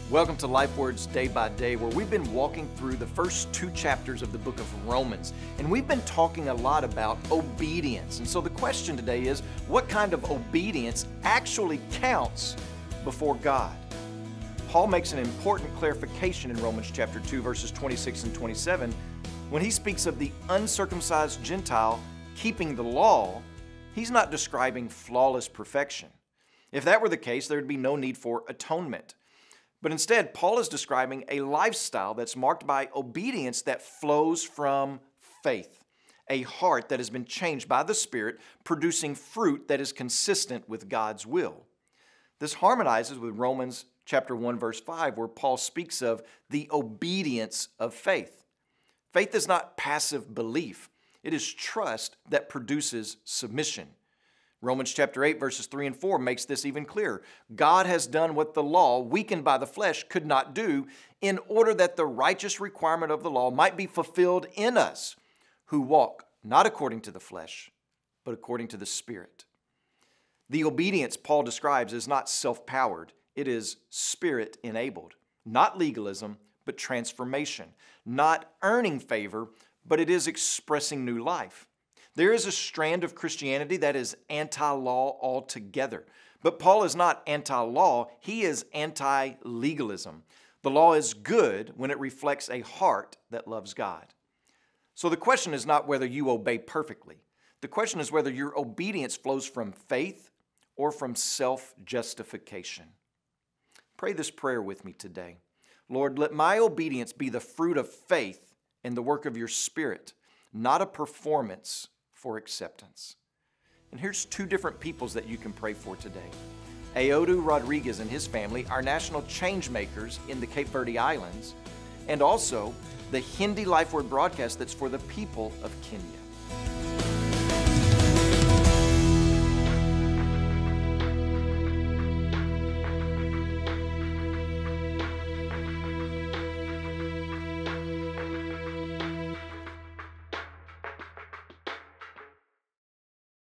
Welcome to Life Words Day by Day, where we've been walking through the first two chapters of the book of Romans. And we've been talking a lot about obedience. And so the question today is, what kind of obedience actually counts before God? Paul makes an important clarification in Romans chapter 2, verses 26 and 27, when he speaks of the uncircumcised Gentile keeping the law. He's not describing flawless perfection. If that were the case, there would be no need for atonement. But instead, Paul is describing a lifestyle that's marked by obedience that flows from faith, a heart that has been changed by the Spirit, producing fruit that is consistent with God's will. This harmonizes with Romans chapter 1, verse 5, where Paul speaks of the obedience of faith. Faith is not passive belief. It is trust that produces submission. Romans chapter 8, verses 3 and 4 makes this even clearer. God has done what the law, weakened by the flesh, could not do, in order that the righteous requirement of the law might be fulfilled in us, who walk not according to the flesh, but according to the Spirit. The obedience Paul describes is not self-powered. It is Spirit-enabled. Not legalism, but transformation. Not earning favor, but it is expressing new life. There is a strand of Christianity that is anti-law altogether. But Paul is not anti-law, he is anti-legalism. The law is good when it reflects a heart that loves God. So the question is not whether you obey perfectly. The question is whether your obedience flows from faith or from self-justification. Pray this prayer with me today. Lord, let my obedience be the fruit of faith in the work of your Spirit, not a performance for acceptance. And here's two different peoples that you can pray for today. Aodu Rodriguez and his family are national change makers in the Cape Verde Islands, and also the Hindi Life Word broadcast that's for the people of Kenya.